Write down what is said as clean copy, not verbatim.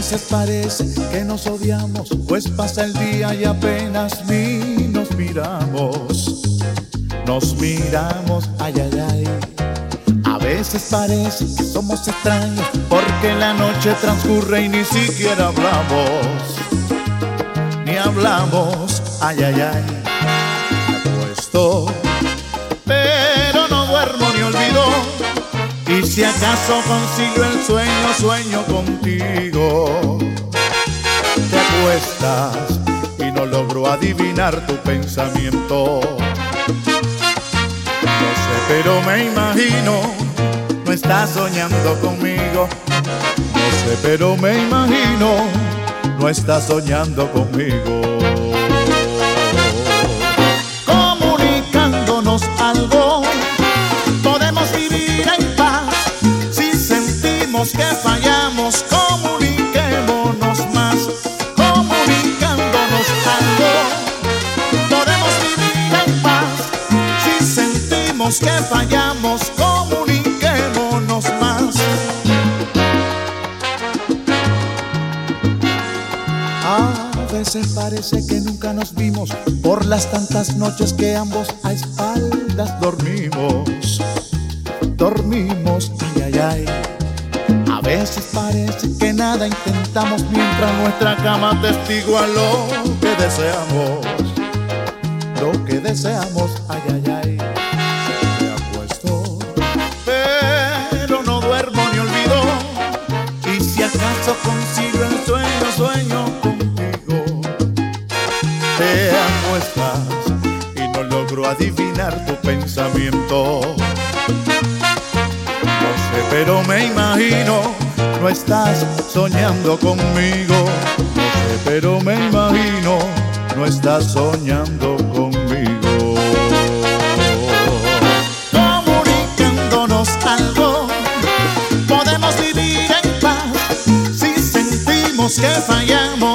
veces parece que nos odiamos, pues pasa el día y apenas ni nos miramos. Nos miramos, ay, ay, ay. A veces parece que somos extraños, porque la noche transcurre y ni siquiera hablamos. Ni hablamos, ay, ay, ay. Me acuesto, pero no duermo ni olvido. Y si acaso concilio el sueño, sueño contigo. Te acuestas y no logro adivinar tu pensamiento. No sé, pero me imagino, no estás soñando conmigo. No sé, pero me imagino, no estás soñando conmigo. Comunicándonos algo, podemos vivir en paz. Si sentimos que fallamos, comuniquémonos más. Comunicándonos algo, podemos vivir en paz. Si sentimos que fallamos, comuniquémonos más. A veces parece que nunca nos vimos, por las tantas noches que ambos a espaldas dormimos. Dormimos, ay, ay, ay. A veces parece que nada intentamos, mientras nuestra cama testigua lo que deseamos. Lo que deseamos, ay, ay, ay. Me acuesto, pero no duermo ni olvido. Y si acaso consigo el sueño, sueño contigo. Te acuestas y no logro adivinar tu pensamiento. No sé, pero me imagino, no estás soñando conmigo. No sé, pero me imagino, no estás soñando conmigo. Comunicándonos algo, podemos vivir en paz. Si sentimos que fallamos,